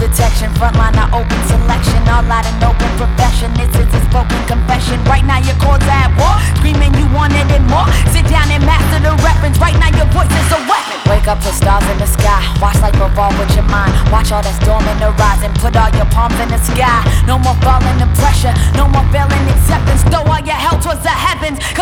detection, frontline, I open selection, all out in open profession. This is a spoken confession. Right now your chords are at war, screaming you wanted it more. Sit down and master the reference. Right now your voice is a weapon. Wake up to stars in the sky, watch life evolve with your mind. Watch all that's dormant arise and put all your palms in the sky. No more falling to pressure, no more failing acceptance. Throw all your hell towards the heavens.